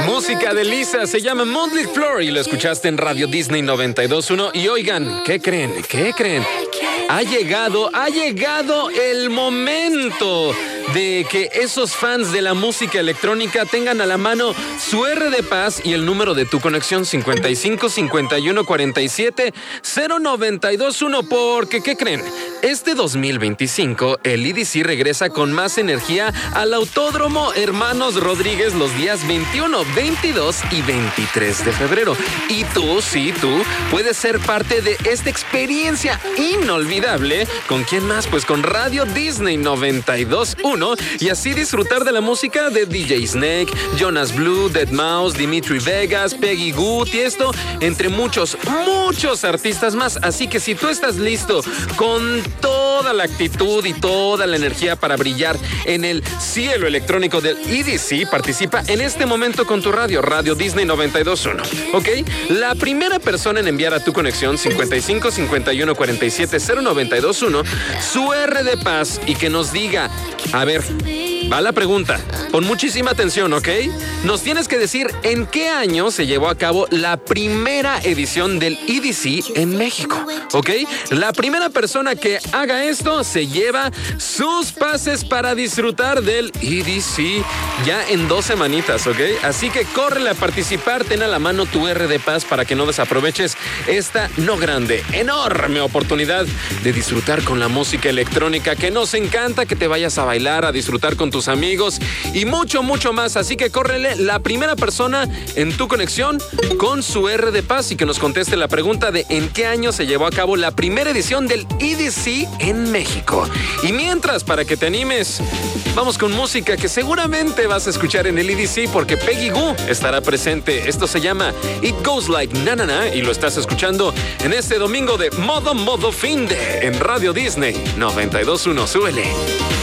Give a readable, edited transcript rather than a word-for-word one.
Música de Lisa, se llama Motley Flor y lo escuchaste en Radio Disney 92.1. Y oigan, ¿qué creen? Ha llegado el momento de que esos fans de la música electrónica tengan a la mano su R de Paz y el número de tu conexión 55 51 47 0921, porque ¿qué creen? Este 2025 el EDC regresa con más energía al Autódromo Hermanos Rodríguez los días 21, 22 y 23 de febrero. Y tú, puedes ser parte de esta experiencia inolvidable. ¿Con quién más? Pues con Radio Disney 92.1 y así disfrutar de la música de DJ Snake, Jonas Blue, Deadmau5, Dimitri Vegas, Peggy Goo, Tiesto, entre muchos artistas más. Así que si tú estás listo con toda la actitud y toda la energía para brillar en el cielo electrónico del EDC, participa en este momento con tu Radio Disney 92.1, ¿ok? La primera persona en enviar a tu conexión 55 51 47 0921 su R de Paz y que nos diga, a ver, va la pregunta, pon muchísima atención, ¿ok? Nos tienes que decir en qué año se llevó a cabo la primera edición del EDC en México, ¿ok? La primera persona que haga esto se lleva sus pases para disfrutar del EDC ya en 2 semanitas, ¿ok? Así que córrele a participar, ten a la mano tu R de Paz para que no desaproveches esta no grande, enorme oportunidad de disfrutar con la música electrónica que nos encanta, que te vayas a bailar, a disfrutar con tus amigos y mucho más. Así que córrele la primera persona en tu conexión con su R de Paz y que nos conteste la pregunta de en qué año se llevó a cabo la primera edición del EDC en México. Y mientras, para que te animes, vamos con música que seguramente vas a escuchar en el EDC porque Peggy Goo estará presente. Esto se llama It Goes Like Na Na Na y lo estás escuchando en este domingo de modo finde en Radio Disney 92.1. Súbele.